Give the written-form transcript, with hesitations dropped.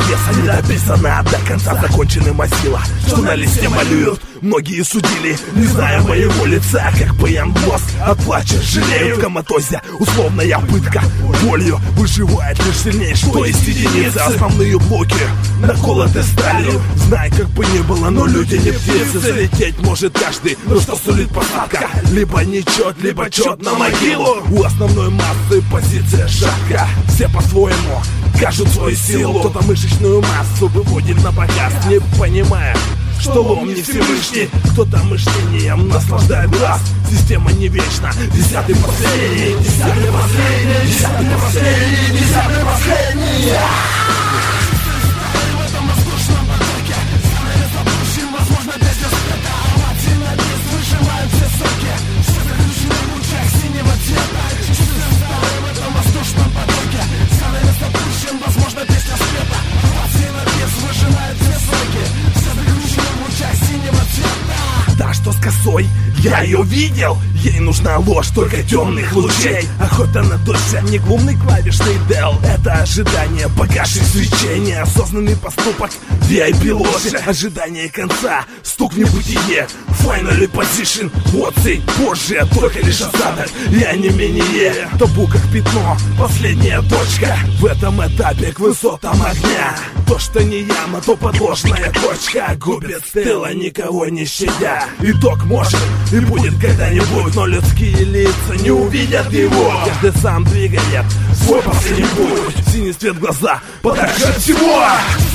пьеса не дописана до конца, закончены массива, что на листе малюют. Многие судили, не зная моего лица, как ПМ мозг от плача жалею. В коматозе условная пытка, болью выживает лишь сильнейший, то есть единица. Основные блоки наколоты сталью. Знай, как бы ни было, но люди не птицы. Залететь может каждый, но что сулит посадка? Либо нечет, либо чет на могилу. У основной массы позиция шатка. Все по-своему кажут свою силу. Кто-то мышечную массу выводит на показ, не понимая, что лом не Всевышний. Кто-то мышлением наслаждает глаз. Система не вечна. Десятый последний, десятый последний, десятый последний, десятый последний. Та, что с косой, я ее видел. Ей нужна ложь только темных лучей. Охота на дождь, не глумный клавишный дел. Это ожидание погасших свечей. Неосознанный поступок VIP ложи. Ожидание конца, стук в небытие. Finally position, эмоций позже, только лишь осадок. Я не менее, табу как пятно, последняя точка. В этом этапе к высотам огня. То, что не яма, то подложная точка. Губит с тыла, никого не щадя. Итог может и будет когда-нибудь, но людские лица не увидят его. Каждый сам двигает свой последний путь. Синий свет в глаза, подальше от всего.